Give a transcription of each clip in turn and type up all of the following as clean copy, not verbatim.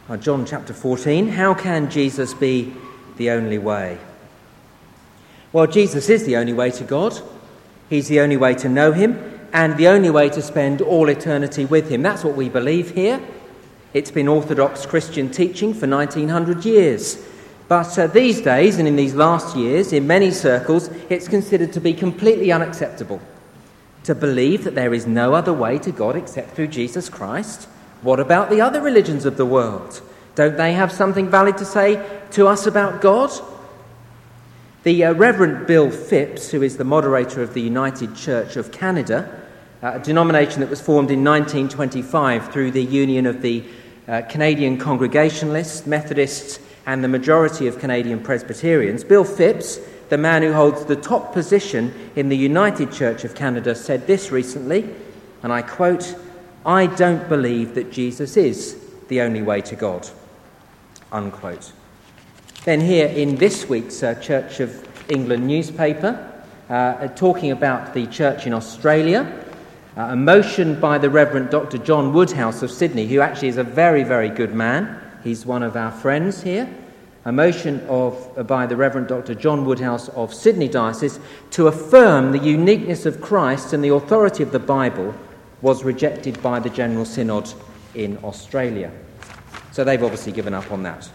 John chapter 14, how can Jesus be the only way? Well, Jesus is the only way to God. He's the only way to know him and the only way to spend all eternity with him. That's what we believe here. It's been Orthodox Christian teaching for 1900 years. But these days, and in these last years, in many circles, it's considered to be completely unacceptable to believe that there is no other way to God except through Jesus Christ. What about the other religions of the world? Don't they have something valid to say to us about God? The Reverend Bill Phipps, who is the moderator of the United Church of Canada, a denomination that was formed in 1925 through the union of the Canadian Congregationalists, Methodists, and the majority of Canadian Presbyterians, Bill Phipps, the man who holds the top position in the United Church of Canada, said this recently, and I quote, "I don't believe that Jesus is the only way to God," unquote. Then here in this week's Church of England newspaper, talking about the church in Australia, a motion by the Reverend Dr. John Woodhouse of Sydney, who actually is a very, very good man. He's one of our friends here. A motion by the Reverend Dr. John Woodhouse of Sydney Diocese to affirm the uniqueness of Christ and the authority of the Bible was rejected by the General Synod in Australia. So they've obviously given up on that.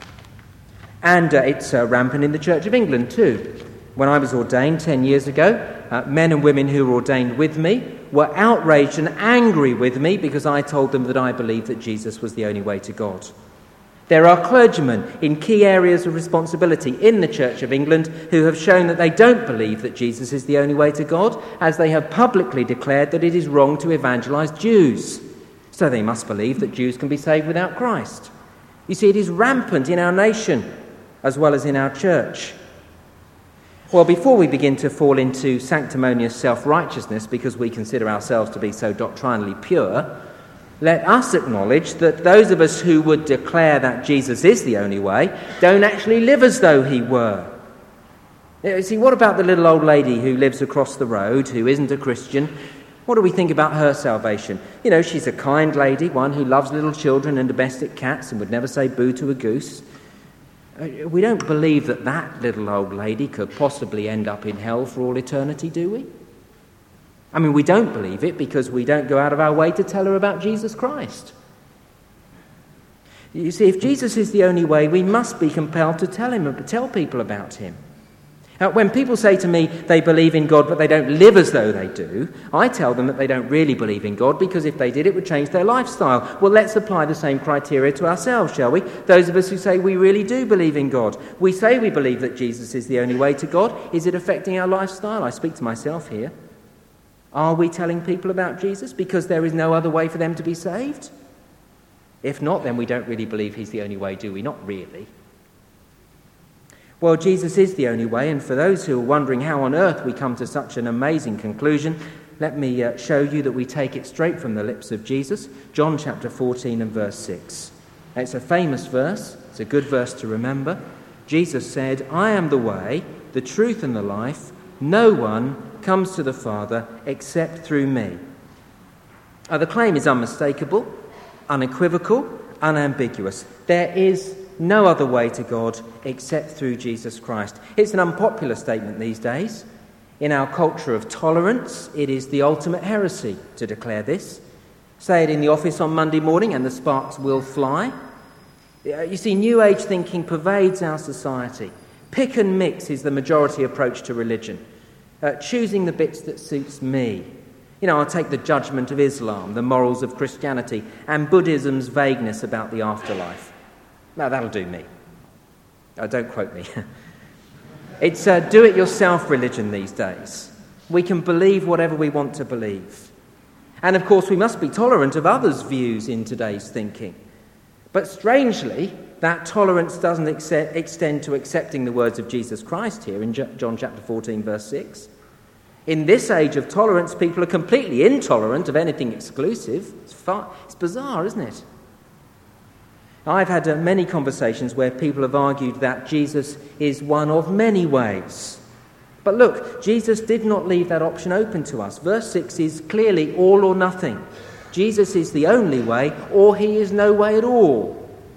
And it's rampant in the Church of England too. When I was ordained 10 years ago, men and women who were ordained with me were outraged and angry with me because I told them that I believed that Jesus was the only way to God. There are clergymen in key areas of responsibility in the Church of England who have shown that they don't believe that Jesus is the only way to God, as they have publicly declared that it is wrong to evangelise Jews. So they must believe that Jews can be saved without Christ. You see, it is rampant in our nation as well as in our church. Well, before we begin to fall into sanctimonious self-righteousness because we consider ourselves to be so doctrinally pure, let us acknowledge that those of us who would declare that Jesus is the only way don't actually live as though he were. You see, what about the little old lady who lives across the road, who isn't a Christian? What do we think about her salvation? You know, she's a kind lady, one who loves little children and domestic cats and would never say boo to a goose. We don't believe that that little old lady could possibly end up in hell for all eternity, do we? I mean, we don't believe it because we don't go out of our way to tell her about Jesus Christ. You see, if Jesus is the only way, we must be compelled to tell people about him. When people say to me they believe in God but they don't live as though they do, I tell them that they don't really believe in God because if they did it would change their lifestyle. Well, let's apply the same criteria to ourselves, shall we? Those of us who say we really do believe in God. We say we believe that Jesus is the only way to God. Is it affecting our lifestyle? I speak to myself here. Are we telling people about Jesus because there is no other way for them to be saved? If not, then we don't really believe he's the only way, do we? Not really. Well, Jesus is the only way, and for those who are wondering how on earth we come to such an amazing conclusion, let me show you that we take it straight from the lips of Jesus, John chapter 14 and verse 6. It's a famous verse. It's a good verse to remember. Jesus said, "I am the way, the truth and the life. No one comes to the Father except through me." The claim is unmistakable, unequivocal, unambiguous. There is no other way to God except through Jesus Christ. It's an unpopular statement these days. In our culture of tolerance, it is the ultimate heresy to declare this. Say it in the office on Monday morning and the sparks will fly. You see, New Age thinking pervades our society. Pick and mix is the majority approach to religion. Choosing the bits that suits me. You know, I'll take the judgment of Islam, the morals of Christianity, and Buddhism's vagueness about the afterlife. Now, that'll do me. Don't quote me. It's do-it-yourself religion these days. We can believe whatever we want to believe. And, of course, we must be tolerant of others' views in today's thinking. But strangely, that tolerance doesn't extend to accepting the words of Jesus Christ here in John chapter 14, verse 6. In this age of tolerance, people are completely intolerant of anything exclusive. It's bizarre, isn't it? I've had many conversations where people have argued that Jesus is one of many ways. But look, Jesus did not leave that option open to us. Verse 6 is clearly all or nothing. Jesus is the only way, or he is no way at all.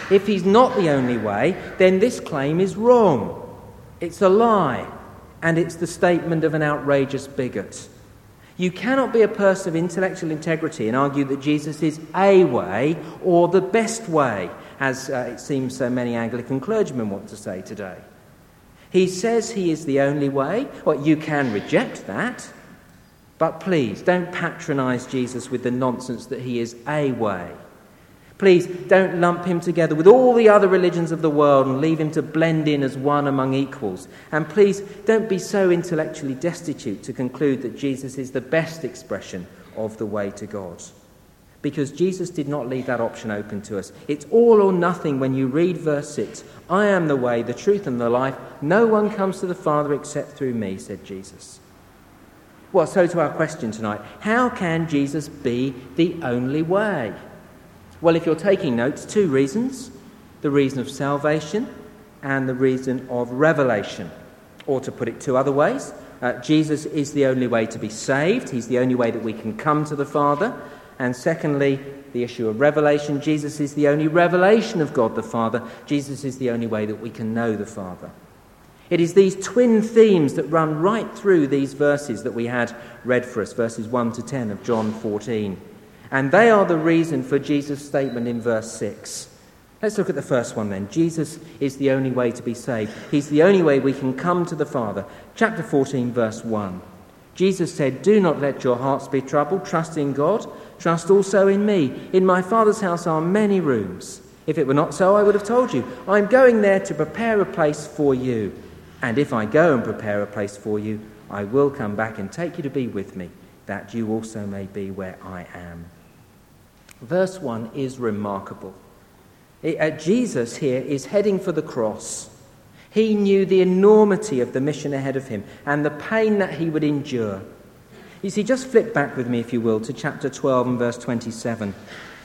If he's not the only way, then this claim is wrong. It's a lie, and it's the statement of an outrageous bigot. You cannot be a person of intellectual integrity and argue that Jesus is a way or the best way, as it seems so many Anglican clergymen want to say today. He says he is the only way. Well, you can reject that, but please don't patronise Jesus with the nonsense that he is a way. Please don't lump him together with all the other religions of the world and leave him to blend in as one among equals. And please don't be so intellectually destitute to conclude that Jesus is the best expression of the way to God. Because Jesus did not leave that option open to us. It's all or nothing when you read verse 6. I am the way, the truth and the life. No one comes to the Father except through me, said Jesus. Well, so to our question tonight. How can Jesus be the only way? Well, if you're taking notes, two reasons. The reason of salvation and the reason of revelation. Or to put it two other ways, Jesus is the only way to be saved. He's the only way that we can come to the Father. And secondly, the issue of revelation. Jesus is the only revelation of God the Father. Jesus is the only way that we can know the Father. It is these twin themes that run right through these verses that we had read for us, verses 1 to 10 of John 14. And they are the reason for Jesus' statement in verse 6. Let's look at the first one then. Jesus is the only way to be saved. He's the only way we can come to the Father. Chapter 14, verse 1. Jesus said, do not let your hearts be troubled. Trust in God. Trust also in me. In my Father's house are many rooms. If it were not so, I would have told you. I'm going there to prepare a place for you. And if I go and prepare a place for you, I will come back and take you to be with me, that you also may be where I am. Verse 1 is remarkable. Jesus here is heading for the cross. He knew the enormity of the mission ahead of him and the pain that he would endure. You see, just flip back with me, if you will, to chapter 12 and verse 27.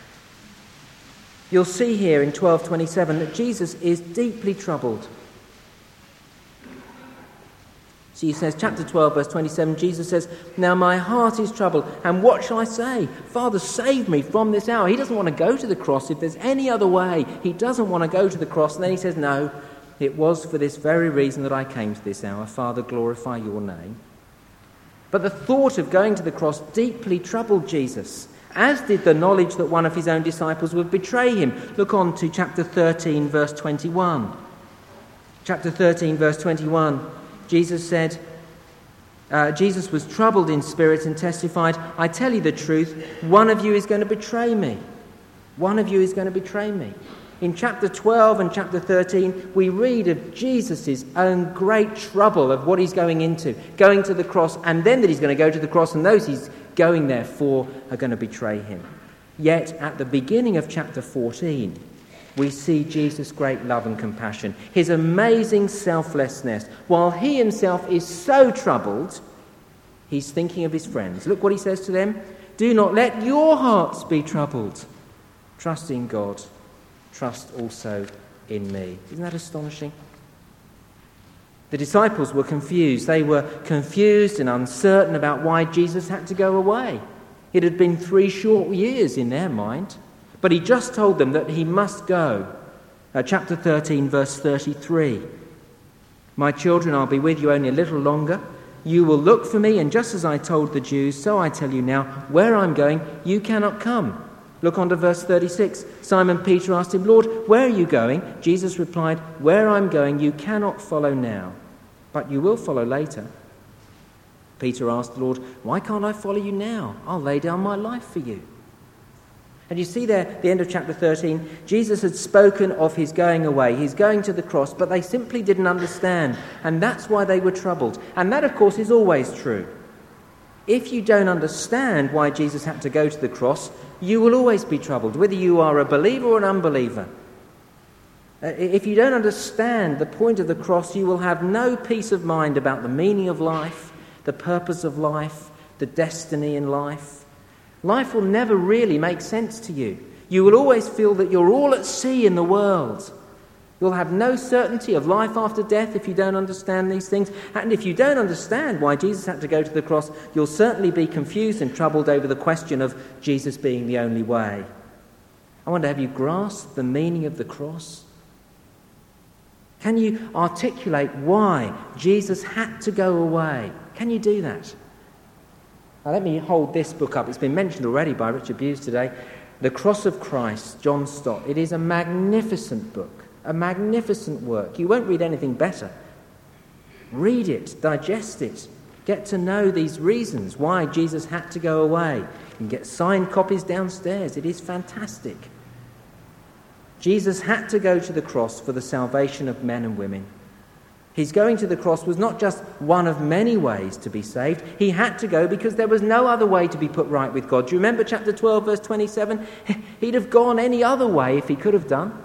You'll see here in 12:27 that Jesus is deeply troubled. So he says, chapter 12, verse 27, Jesus says, now my heart is troubled, and what shall I say? Father, save me from this hour. He doesn't want to go to the cross. If there's any other way, he doesn't want to go to the cross. And then he says, no, it was for this very reason that I came to this hour. Father, glorify your name. But the thought of going to the cross deeply troubled Jesus, as did the knowledge that one of his own disciples would betray him. Look on to chapter 13, verse 21. Chapter 13, verse 21. Jesus said, Jesus was troubled in spirit and testified, I tell you the truth, one of you is going to betray me. One of you is going to betray me. In chapter 12 and chapter 13, we read of Jesus' own great trouble of what he's going into, going to the cross, and then that he's going to go to the cross, and those he's going there for are going to betray him. Yet, at the beginning of chapter 14, we see Jesus' great love and compassion, his amazing selflessness. While he himself is so troubled, he's thinking of his friends. Look what he says to them. Do not let your hearts be troubled. Trust in God. Trust also in me. Isn't that astonishing? The disciples were confused. They were confused and uncertain about why Jesus had to go away. It had been 3 short years in their mind. But he just told them that he must go. Chapter 13, verse 33. My children, I'll be with you only a little longer. You will look for me, and just as I told the Jews, so I tell you now, where I'm going, you cannot come. Look on to verse 36. Simon Peter asked him, Lord, where are you going? Jesus replied, where I'm going, you cannot follow now, but you will follow later. Peter asked the Lord, why can't I follow you now? I'll lay down my life for you. And you see there, at the end of chapter 13, Jesus had spoken of his going away, his going to the cross, but they simply didn't understand, and that's why they were troubled. And that, of course, is always true. If you don't understand why Jesus had to go to the cross, you will always be troubled, whether you are a believer or an unbeliever. If you don't understand the point of the cross, you will have no peace of mind about the meaning of life, the purpose of life, the destiny in life. Life will never really make sense to you. You will always feel that you're all at sea in the world. You'll have no certainty of life after death if you don't understand these things. And if you don't understand why Jesus had to go to the cross, you'll certainly be confused and troubled over the question of Jesus being the only way. I wonder, have you grasped the meaning of the cross? Can you articulate why Jesus had to go away? Can you do that? Now let me hold this book up. It's been mentioned already by Richard Bewes today. The Cross of Christ, John Stott. It is a magnificent book, a magnificent work. You won't read anything better. Read it, digest it, get to know these reasons why Jesus had to go away. You can get signed copies downstairs. It is fantastic. Jesus had to go to the cross for the salvation of men and women. His going to the cross was not just one of many ways to be saved. He had to go because there was no other way to be put right with God. Do you remember chapter 12, verse 27? He'd have gone any other way if he could have done.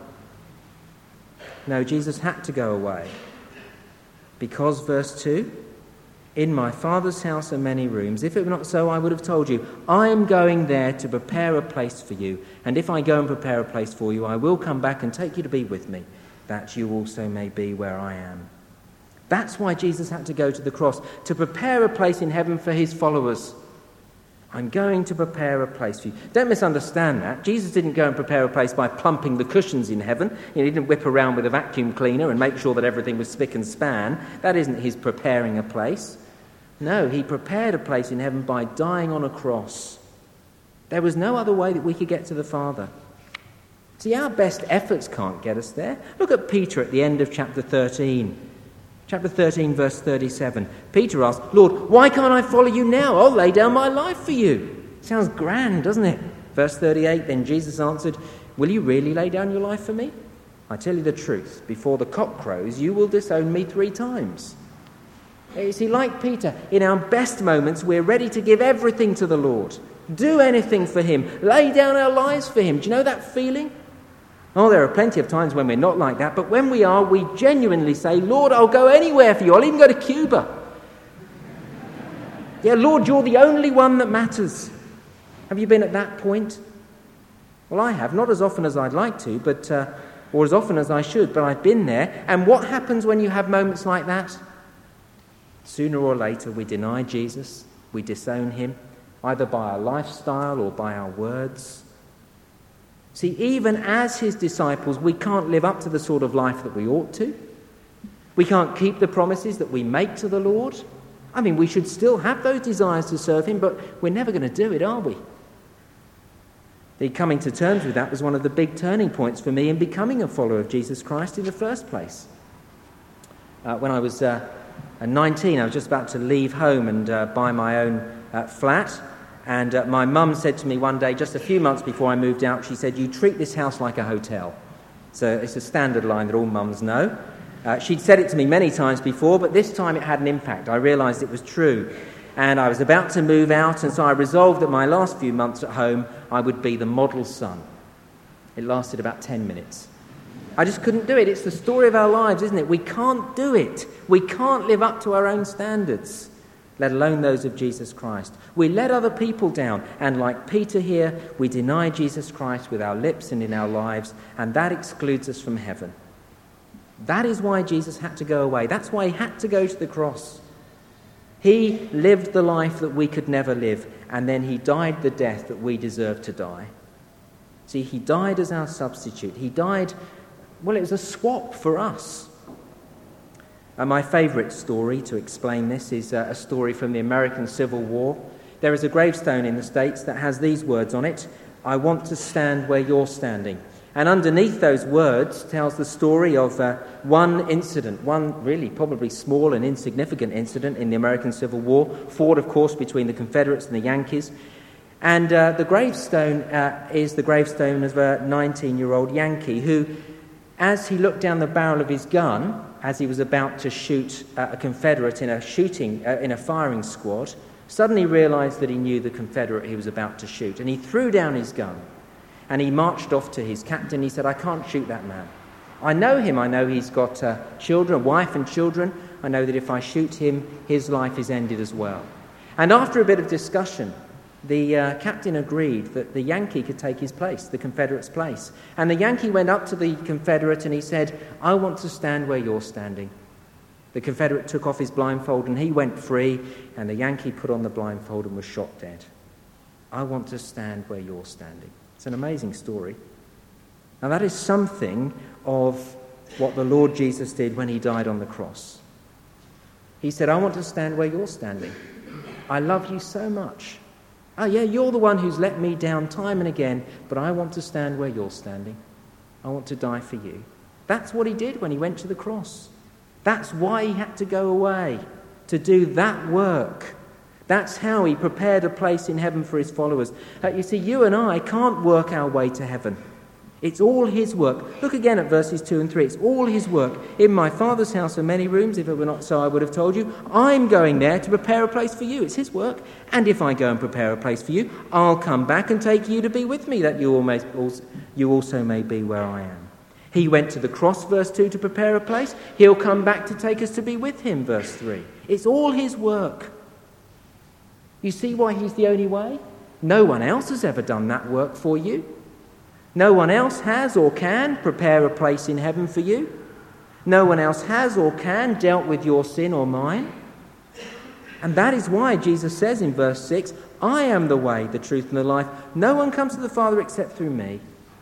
No, Jesus had to go away. Because, verse 2, in my Father's house are many rooms. If it were not so, I would have told you. I am going there to prepare a place for you. And if I go and prepare a place for you, I will come back and take you to be with me, that you also may be where I am. That's why Jesus had to go to the cross, to prepare a place in heaven for his followers. I'm going to prepare a place for you. Don't misunderstand that. Jesus didn't go and prepare a place by plumping the cushions in heaven. He didn't whip around with a vacuum cleaner and make sure that everything was spick and span. That isn't his preparing a place. No, he prepared a place in heaven by dying on a cross. There was no other way that we could get to the Father. See, our best efforts can't get us there. Look at Peter at the end of chapter 13. Chapter 13, verse 37. Peter asked, Lord, why can't I follow you now? I'll lay down my life for you. Sounds grand, doesn't it? Verse 38, then Jesus answered, will you really lay down your life for me? I tell you the truth, before the cock crows, you will disown me 3 times. You see, like Peter, in our best moments, we're ready to give everything to the Lord. Do anything for him. Lay down our lives for him. Do you know that feeling? Oh, there are plenty of times when we're not like that, but when we are, we genuinely say, Lord, I'll go anywhere for you. I'll even go to Cuba. Yeah, Lord, you're the only one that matters. Have you been at that point? Well, I have. Not as often as I'd like to, but or as often as I should, but I've been there. And what happens when you have moments like that? Sooner or later, we deny Jesus. We disown him, either by our lifestyle or by our words. See, even as his disciples, we can't live up to the sort of life that we ought to. We can't keep the promises that we make to the Lord. I mean, we should still have those desires to serve him, but we're never going to do it, are we? The coming to terms with that was one of the big turning points for me in becoming a follower of Jesus Christ in the first place. When I was 19, I was just about to leave home and buy my own flat. And my mum said to me one day, just a few months before I moved out, she said, you treat this house like a hotel. So it's a standard line that all mums know. She'd said it to me many times before, but this time it had an impact. I realised it was true. And I was about to move out, and so I resolved that my last few months at home, I would be the model son. It lasted about 10 minutes. I just couldn't do it. It's the story of our lives, isn't it? We can't do it. We can't live up to our own standards, let alone those of Jesus Christ. We let other people down, and like Peter here, we deny Jesus Christ with our lips and in our lives, and that excludes us from heaven. That is why Jesus had to go away. That's why he had to go to the cross. He lived the life that we could never live, and then he died the death that we deserve to die. See, he died as our substitute. He died, well, it was a swap for us. My favourite story to explain this is a story from the American Civil War. There is a gravestone in the States that has these words on it, I want to stand where you're standing. And underneath those words tells the story of one incident, one really probably small and insignificant incident in the American Civil War, fought, of course, between the Confederates and the Yankees. And the gravestone is the gravestone of a 19-year-old Yankee who, as he looked down the barrel of his gun, as he was about to shoot a Confederate in a firing squad, suddenly realised that he knew the Confederate he was about to shoot. And he threw down his gun and he marched off to his captain. He said, I can't shoot that man. I know him. I know he's got children, a wife and children. I know that if I shoot him, his life is ended as well. And after a bit of discussion, the captain agreed that the Yankee could take his place, the Confederate's place. And the Yankee went up to the Confederate and he said, I want to stand where you're standing. The Confederate took off his blindfold and he went free, and the Yankee put on the blindfold and was shot dead. I want to stand where you're standing. It's an amazing story. And that is something of what the Lord Jesus did when he died on the cross. He said, I want to stand where you're standing. I love you so much. Oh yeah, you're the one who's let me down time and again, but I want to stand where you're standing. I want to die for you. That's what he did when he went to the cross. That's why he had to go away, to do that work. That's how he prepared a place in heaven for his followers. You see, you and I can't work our way to heaven. It's all his work. Look again at verses 2 and 3. It's all his work. In my Father's house are many rooms. If it were not so, I would have told you. I'm going there to prepare a place for you. It's his work. And if I go and prepare a place for you, I'll come back and take you to be with me, that you also may be where I am. He went to the cross, verse 2, to prepare a place. He'll come back to take us to be with him, verse 3. It's all his work. You see why he's the only way? No one else has ever done that work for you. No one else has or can prepare a place in heaven for you. No one else has or can dealt with your sin or mine. And that is why Jesus says in verse 6, I am the way, the truth and the life. No one comes to the Father except through me.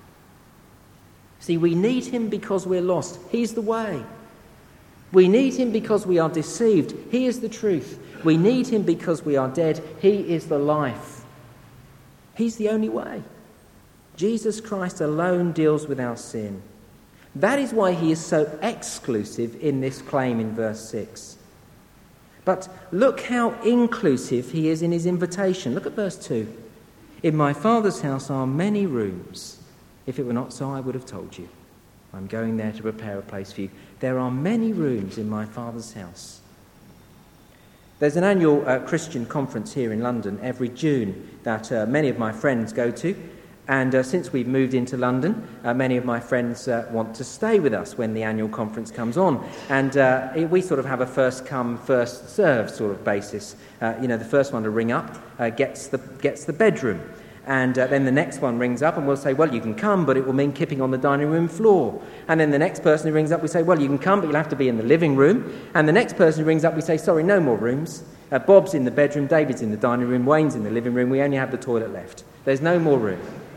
See, we need him because we're lost. He's the way. We need him because we are deceived. He is the truth. We need him because we are dead. He is the life. He's the only way. Jesus Christ alone deals with our sin. That is why he is so exclusive in this claim in verse 6. But look how inclusive he is in his invitation. Look at verse 2. In my Father's house are many rooms. If it were not so, I would have told you. I'm going there to prepare a place for you. There are many rooms in my Father's house. There's an annual Christian conference here in London every June that many of my friends go to. And since we've moved into London, many of my friends want to stay with us when the annual conference comes on. And we sort of have a first-come, first-served sort of basis. The first one to ring up gets the bedroom. And then the next one rings up and we'll say, well, you can come, but it will mean kipping on the dining room floor. And then the next person who rings up, we say, well, you can come, but you'll have to be in the living room. And the next person who rings up, we say, sorry, no more rooms. Bob's in the bedroom, David's in the dining room, Wayne's in the living room. We only have the toilet left. There's no more room.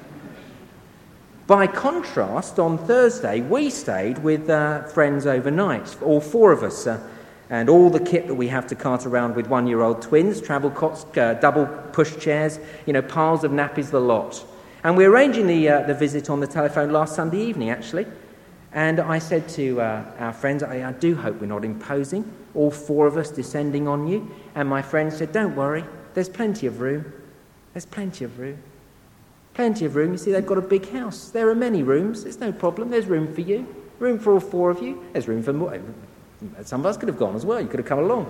By contrast, on Thursday, we stayed with friends overnight, all four of us, and all the kit that we have to cart around with one-year-old twins, travel cots, double push chairs, piles of nappies, the lot. And we're arranging the visit on the telephone last Sunday evening, actually. And I said to our friends, I do hope we're not imposing, all four of us descending on you. And my friend said, don't worry, there's plenty of room. There's plenty of room. Plenty of room. You see, they've got a big house. There are many rooms. There's no problem. There's room for you. Room for all four of you. There's room for more. Some of us could have gone as well. You could have come along.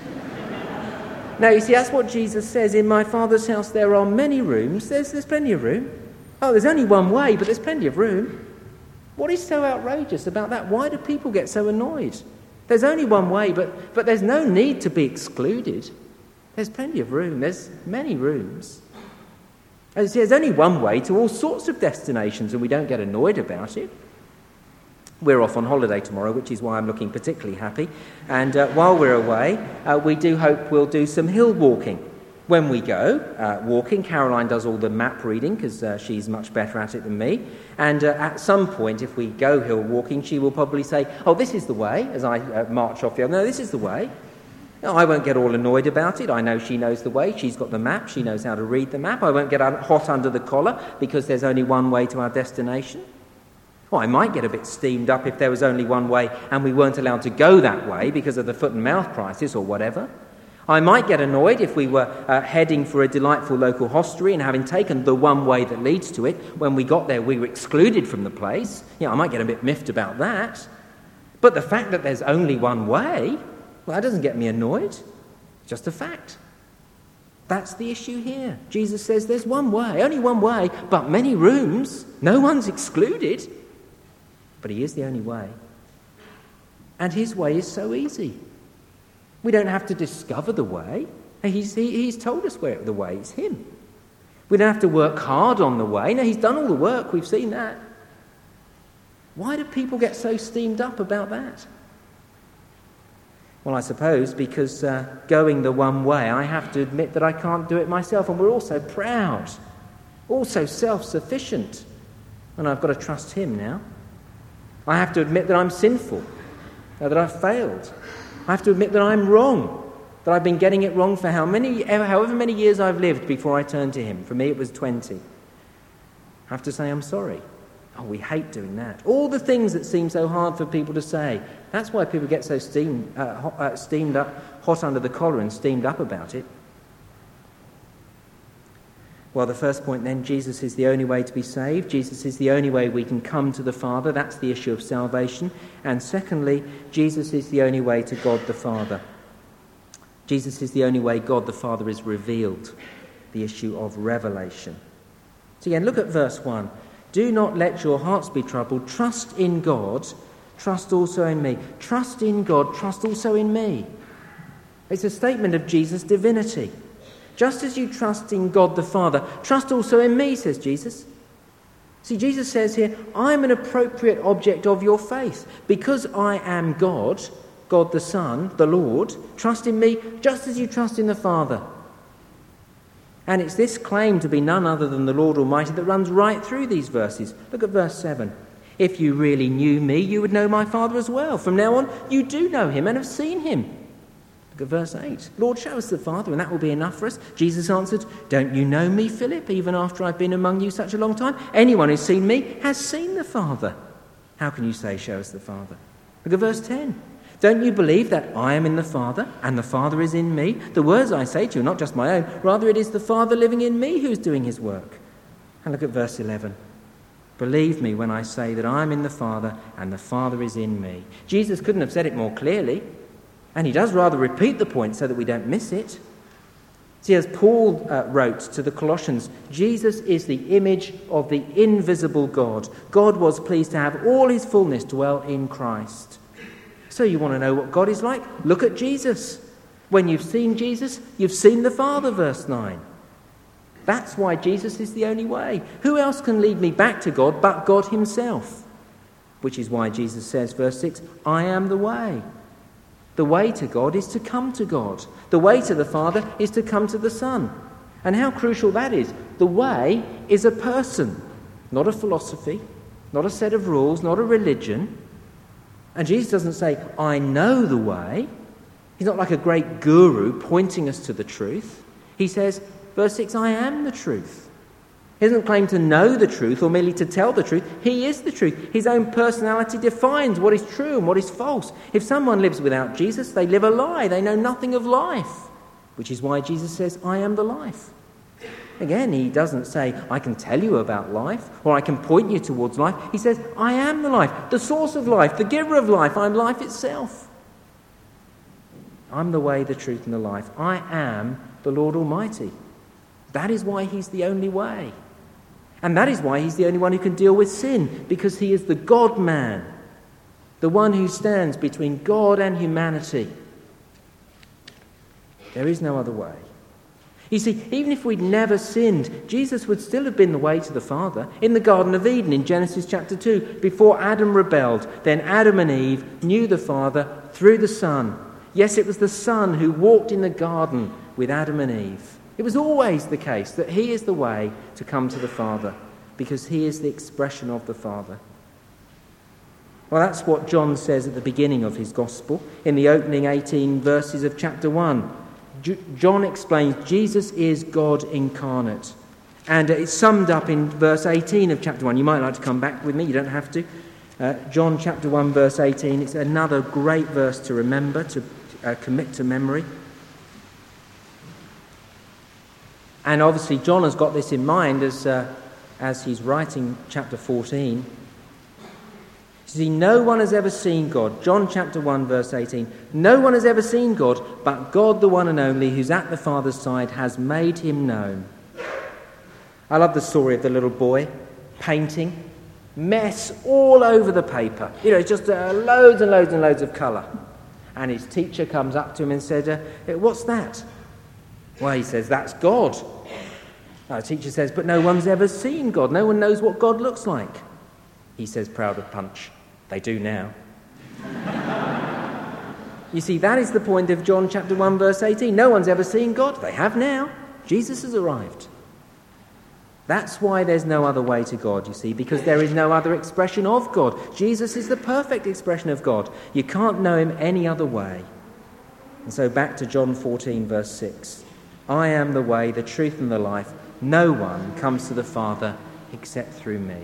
Now, you see, that's what Jesus says. In my Father's house there are many rooms. There's plenty of room. Oh, there's only one way, but there's plenty of room. What is so outrageous about that? Why do people get so annoyed? There's only one way, but there's no need to be excluded. There's plenty of room. There's many rooms. As there's only one way to all sorts of destinations, and we don't get annoyed about it. We're off on holiday tomorrow, which is why I'm looking particularly happy. And while we're away, we do hope we'll do some hill walking. When we go walking, Caroline does all the map reading because she's much better at it than me. And at some point, if we go hill walking, she will probably say, oh, this is the way, as I march off the other. No, this is the way. No, I won't get all annoyed about it. I know she knows the way. She's got the map. She knows how to read the map. I won't get hot under the collar because there's only one way to our destination. Well, I might get a bit steamed up if there was only one way and we weren't allowed to go that way because of the foot and mouth crisis or whatever. I might get annoyed if we were heading for a delightful local hostelry and having taken the one way that leads to it, when we got there we were excluded from the place. I might get a bit miffed about that. But the fact that there's only one way, well, that doesn't get me annoyed. It's just a fact. That's the issue here. Jesus says there's one way, only one way, but many rooms. No one's excluded. But he is the only way. And his way is so easy. We don't have to discover the way. He's told us where the way is him. We don't have to work hard on the way. No, he's done all the work. We've seen that. Why do people get so steamed up about that? Well, I suppose because going the one way, I have to admit that I can't do it myself. And we're all so proud, all so self-sufficient. And I've got to trust him now. I have to admit that I'm sinful, that I've failed. I have to admit that I'm wrong, that I've been getting it wrong for however many years I've lived before I turned to him. For me, it was 20. I have to say I'm sorry. Oh, we hate doing that. All the things that seem so hard for people to say. That's why people get so steamed up, hot under the collar and steamed up about it. Well, the first point then, Jesus is the only way to be saved. Jesus is the only way we can come to the Father. That's the issue of salvation. And secondly, Jesus is the only way to God the Father. Jesus is the only way God the Father is revealed. The issue of revelation. So again, look at verse 1. Do not let your hearts be troubled. Trust in God. Trust also in me. Trust in God. Trust also in me. It's a statement of Jesus' divinity. Just as you trust in God the Father, trust also in me, says Jesus. See, Jesus says here, I'm an appropriate object of your faith. Because I am God, God the Son, the Lord, trust in me just as you trust in the Father. And it's this claim to be none other than the Lord Almighty that runs right through these verses. Look at verse 7. If you really knew me, you would know my Father as well. From now on, you do know him and have seen him. Look at verse 8. Lord, show us the Father, and that will be enough for us. Jesus answered, don't you know me, Philip, even after I've been among you such a long time? Anyone who's seen me has seen the Father. How can you say, show us the Father? Look at verse 10. Don't you believe that I am in the Father, and the Father is in me? The words I say to you are not just my own. Rather, it is the Father living in me who's doing his work. And look at verse 11. Believe me when I say that I am in the Father, and the Father is in me. Jesus couldn't have said it more clearly. And he does rather repeat the point so that we don't miss it. See, as Paul wrote to the Colossians, Jesus is the image of the invisible God. God was pleased to have all his fullness dwell in Christ. So you want to know what God is like? Look at Jesus. When you've seen Jesus, you've seen the Father, verse 9. That's why Jesus is the only way. Who else can lead me back to God but God himself? Which is why Jesus says, verse 6, I am the way. The way to God is to come to God. The way to the Father is to come to the Son. And how crucial that is. The way is a person, not a philosophy, not a set of rules, not a religion. And Jesus doesn't say, I know the way. He's not like a great guru pointing us to the truth. He says, verse 6, I am the truth. He doesn't claim to know the truth or merely to tell the truth. He is the truth. His own personality defines what is true and what is false. If someone lives without Jesus, they live a lie. They know nothing of life, which is why Jesus says, I am the life. Again, he doesn't say, I can tell you about life or I can point you towards life. He says, I am the life, the source of life, the giver of life. I'm life itself. I'm the way, the truth, and the life. I am the Lord Almighty. That is why he's the only way. And that is why he's the only one who can deal with sin, because he is the God-man, the one who stands between God and humanity. There is no other way. You see, even if we'd never sinned, Jesus would still have been the way to the Father. In the Garden of Eden, in Genesis chapter 2, before Adam rebelled, then Adam and Eve knew the Father through the Son. Yes, it was the Son who walked in the garden with Adam and Eve. It was always the case that he is the way to come to the Father, because he is the expression of the Father. Well, that's what John says at the beginning of his Gospel, in the opening 18 verses of chapter 1. John explains Jesus is God incarnate. And it's summed up in verse 18 of chapter 1. You might like to come back with me, you don't have to. John chapter 1, verse 18. It's another great verse to remember, to commit to memory. And obviously John has got this in mind as he's writing chapter 14. See, no one has ever seen God. John chapter 1, verse 18. No one has ever seen God, but God, the one and only, who's at the Father's side, has made him known. I love the story of the little boy painting. Mess all over the paper. You know, just loads and loads and loads of colour. And his teacher comes up to him and said, what's that? Well, he says, that's God. Our teacher says, but no one's ever seen God. No one knows what God looks like. He says, proud of punch. They do now. You see, that is the point of John chapter 1, verse 18. No one's ever seen God. They have now. Jesus has arrived. That's why there's no other way to God, you see, because there is no other expression of God. Jesus is the perfect expression of God. You can't know him any other way. And so back to John 14, verse 6. I am the way, the truth and the life. No one comes to the Father except through me.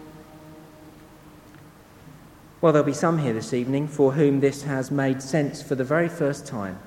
Well, there'll be some here this evening for whom this has made sense for the very first time.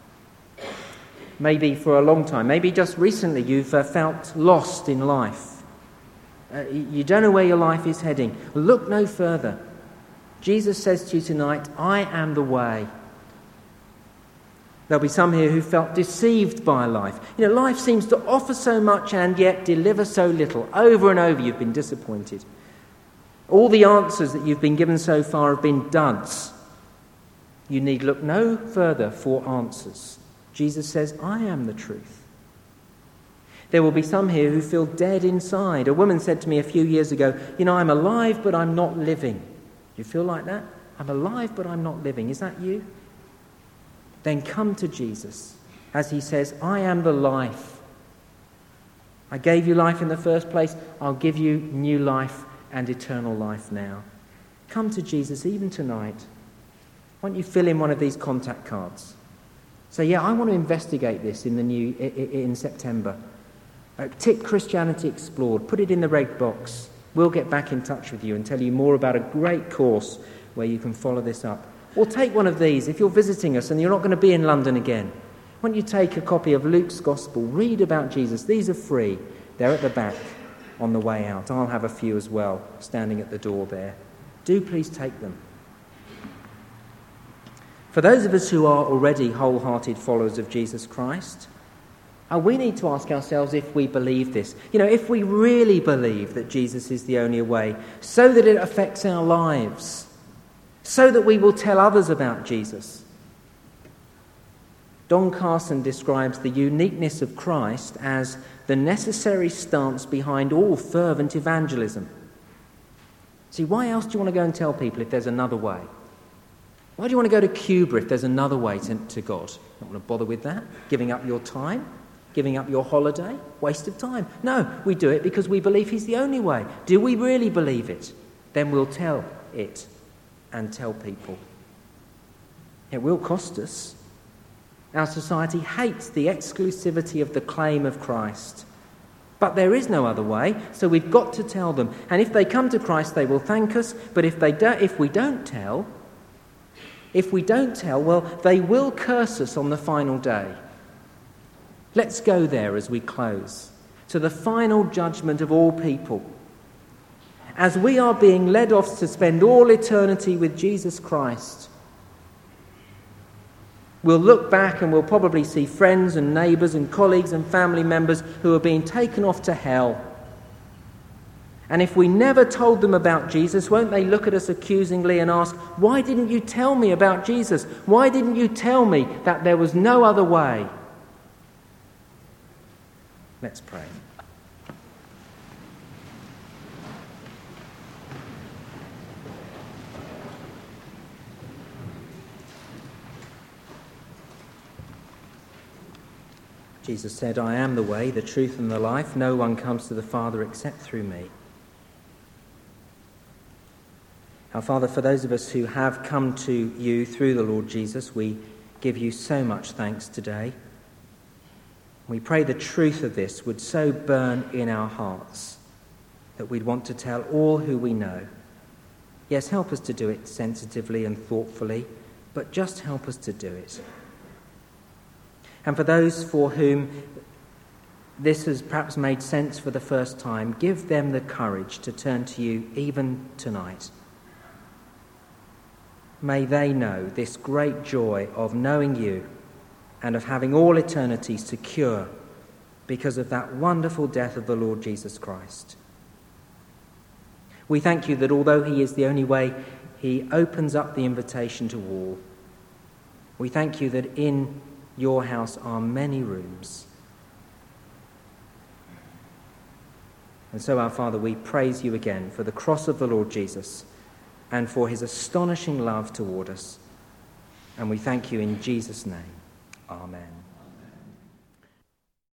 Maybe for a long time. Maybe just recently you've felt lost in life. You don't know where your life is heading. Look no further. Jesus says to you tonight, I am the way. There'll be some here who felt deceived by life. Life seems to offer so much and yet deliver so little. Over and over you've been disappointed. All the answers that you've been given so far have been duds. You need look no further for answers. Jesus says, I am the truth. There will be some here who feel dead inside. A woman said to me a few years ago, I'm alive but I'm not living. Do you feel like that? I'm alive but I'm not living. Is that you? Then come to Jesus as he says, I am the life. I gave you life in the first place. I'll give you new life and eternal life now. Come to Jesus even tonight. Why don't you fill in one of these contact cards? Say, I want to investigate this in September. Tick Christianity Explored. Put it in the red box. We'll get back in touch with you and tell you more about a great course where you can follow this up. Or take one of these if you're visiting us and you're not going to be in London again. Why don't you take a copy of Luke's Gospel, read about Jesus. These are free. They're at the back on the way out. I'll have a few as well, standing at the door there. Do please take them. For those of us who are already wholehearted followers of Jesus Christ, we need to ask ourselves if we believe this. If we really believe that Jesus is the only way, so that it affects our lives, so that we will tell others about Jesus. Don Carson describes the uniqueness of Christ as the necessary stance behind all fervent evangelism. See, why else do you want to go and tell people if there's another way? Why do you want to go to Cuba if there's another way to God? You don't want to bother with that? Giving up your time? Giving up your holiday? Waste of time. No, we do it because we believe he's the only way. Do we really believe it? Then we'll tell it and tell people. It will cost us. Our society hates the exclusivity of the claim of Christ. But there is no other way, so we've got to tell them. And if they come to Christ, they will thank us. But if we don't tell, well, they will curse us on the final day. Let's go there as we close, to the final judgment of all people. As we are being led off to spend all eternity with Jesus Christ, we'll look back and we'll probably see friends and neighbours and colleagues and family members who are being taken off to hell. And if we never told them about Jesus, won't they look at us accusingly and ask, why didn't you tell me about Jesus? Why didn't you tell me that there was no other way? Let's pray. Jesus said, I am the way, the truth and the life. No one comes to the Father except through me. Our Father, for those of us who have come to you through the Lord Jesus, we give you so much thanks today. We pray the truth of this would so burn in our hearts that we'd want to tell all who we know. Yes, help us to do it sensitively and thoughtfully, but just help us to do it. And for those for whom this has perhaps made sense for the first time, give them the courage to turn to you even tonight. May they know this great joy of knowing you and of having all eternity secure because of that wonderful death of the Lord Jesus Christ. We thank you that although he is the only way, he opens up the invitation to all. We thank you that in your house are many rooms. And so, our Father, we praise you again for the cross of the Lord Jesus and for his astonishing love toward us. And we thank you in Jesus' name. Amen.